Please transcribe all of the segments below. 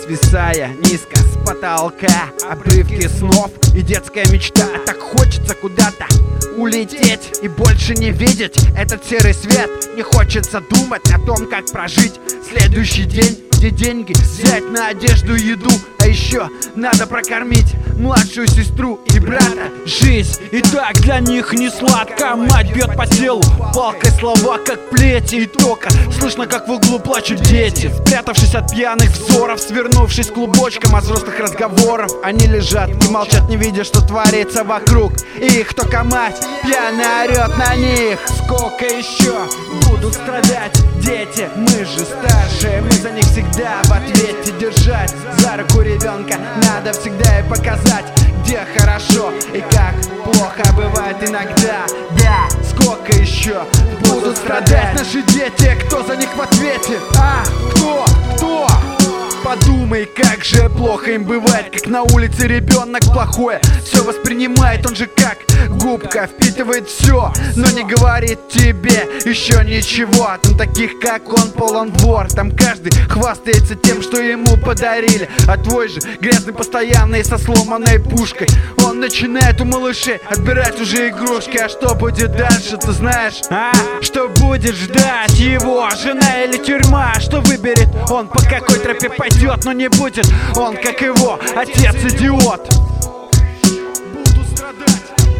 свисая низко с потолка. Обрывки снов и детская мечта. Так хочется куда-то улететь и больше не видеть этот серый свет. Не хочется думать о том, как прожить следующий день, где деньги взять на одежду и еду. А еще надо прокормить младшую сестру и брата. Жизнь и так для них не сладко. Мать бьет по телу палкой, слова как плети. И только слышно, как в углу плачут дети, спрятавшись от пьяных взоров, свернувшись клубочком от взрослых разговоров. Они лежат и молчат, не видя, что творится вокруг. И их только мать пьяно орет на них. Сколько еще будут страдать дети? Мы же старшие, мы за них всегда в ответе. Держать за руку ребенка надо всегда и показать, где хорошо и как плохо бывает иногда. Да, сколько еще будут страдать наши дети? Кто за них в ответе? Кто? Подумай, как же плохо им бывает, как на улице ребенок плохое все воспринимает. Он же как губка впитывает все, но не говорит тебе еще ничего. Там таких, как он, полон двор. Там каждый хвастается тем, что ему подарили. А твой же грязный постоянный со сломанной пушкой. Он начинает у малышей отбирать уже игрушки. А что будет дальше, ты знаешь? Что будет ждать его? Жена или тюрьма? Что выберет он, по какой тропе пойдет? Но не будет он, как его отец, идиот. Буду страдать.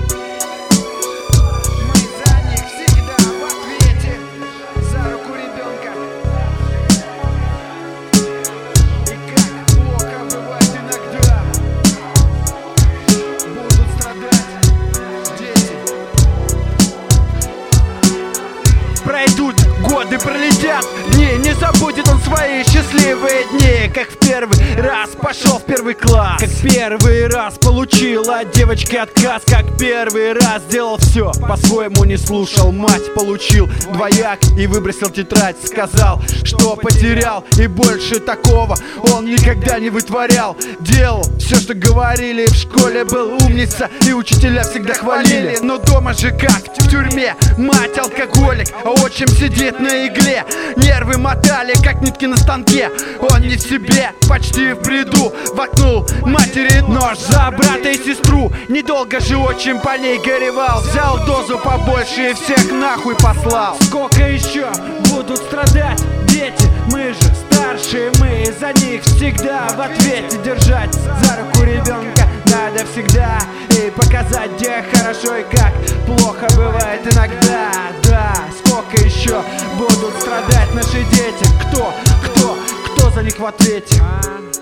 Мы за них всегда в ответе. За руку ребенка. И как плохо бывает иногда. Будут страдать дети. Пройдут годы, пролетят дни, не забудет он свои счастливые дни. Как в первый раз пошел в первый класс, как первый раз получил от девочки отказ, как первый раз сделал все по-своему, не слушал мать, получил двояк и выбросил тетрадь. Сказал, что потерял, и больше такого он никогда не вытворял. Делал все, что говорили, в школе был умница, и учителя всегда хвалили. Но дома же как в тюрьме, мать алкоголик, а отчим сидит на игле. Нервы мотали, как нитки на станке. Он не в себе, почти в бреду, воткнул матери нож за брата и сестру. Недолго же отчим по ней горевал, взял дозу побольше и всех нахуй послал. Сколько еще будут страдать дети? Мы же старшие, мы за них всегда в ответе. Держать за руку ребенка надо всегда и показать, где хорошо и как плохо бывает иногда. Да, сколько еще будут страдать наши дети? Кто за них в ответе?